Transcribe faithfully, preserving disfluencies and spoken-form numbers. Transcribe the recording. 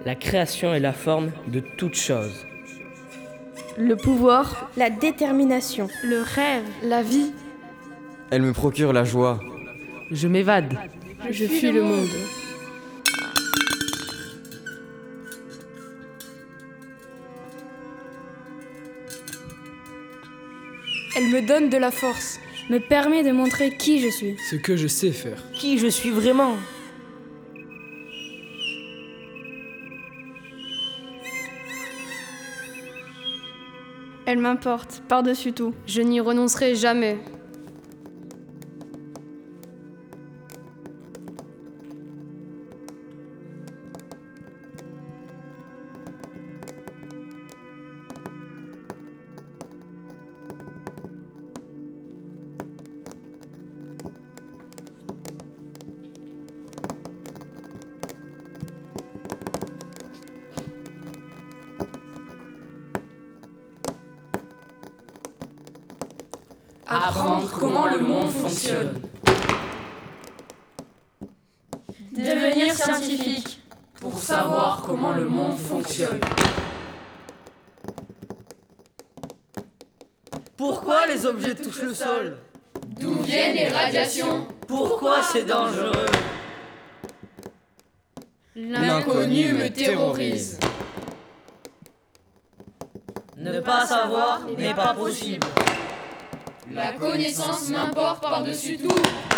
La création est la forme de toute chose. Le pouvoir, la détermination, le rêve, la vie. Elle me procure la joie. Je m'évade. Je, Je fuis le monde. monde. Elle me donne de la force, me permet de montrer qui je suis. Ce que je sais faire. Qui je suis vraiment. Elle m'importe, par-dessus tout. Je n'y renoncerai jamais. Apprendre comment le monde fonctionne. Devenir scientifique. Pour savoir comment le monde fonctionne. Pourquoi les objets touchent le sol? D'où viennent les radiations? Pourquoi c'est dangereux? L'inconnu me terrorise. Ne pas savoir n'est pas possible. La connaissance m'importe par-dessus tout.